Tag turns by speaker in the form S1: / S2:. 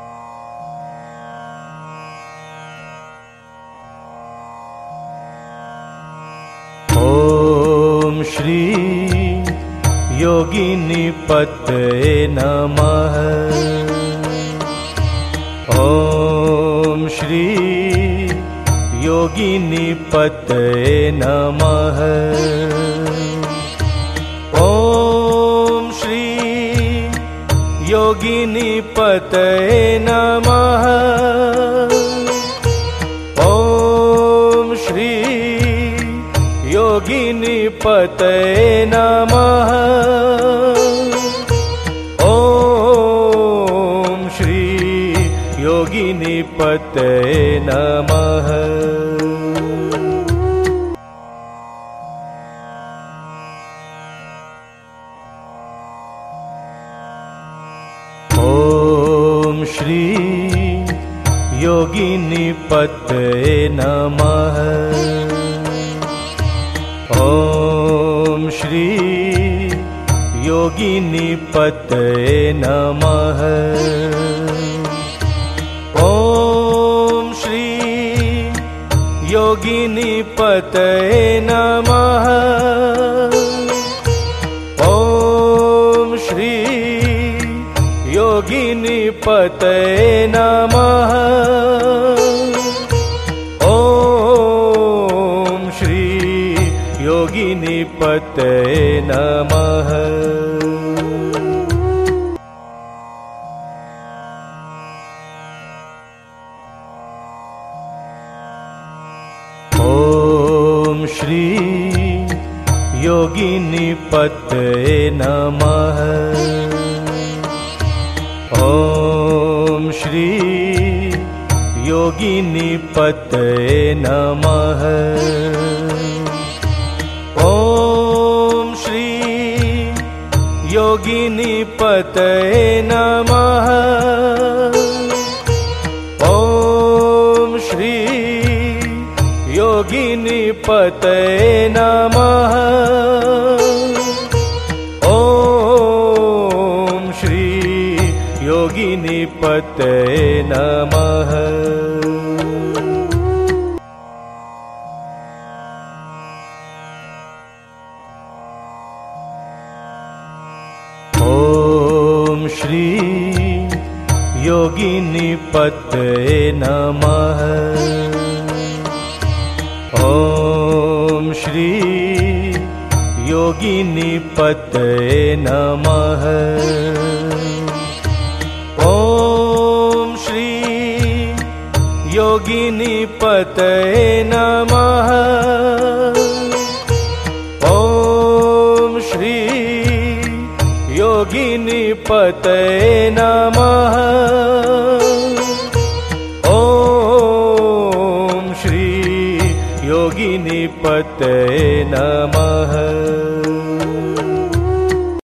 S1: ॐ श्री योगिनिपतये नमः। ॐ श्री योगिनिपतये नमः। ॐ श्री योगिनिपतये नमः। ॐ श्री योगिनिपतये नमः। ॐ श्री योगिनिपतये नमः। ॐ श्री योगिनिपतये नमः। ॐ श्री योगिनिपतये नमः। ॐ श्री योगिनिपतये नमः। ॐ श्री योगिनिपतये नमः। ॐ श्री योगिनिपतये नमः। ॐ श्री योगिनिपतये नमः। ॐ श्री योगिनिपतये नमः। ॐ श्री योगिनिपतये नमः। ॐ श्री योगिनिपतये नमः। ॐ श्री योगिनिपतये नमः। ॐ श्री योगिनिपतये नमः। ॐ श्री योगिनिपतये नमः। ॐ श्री योगिनिपतये नमः। ॐ श्री योगिनिपतये नमः। ॐ श्री योगिनिपतये नमः।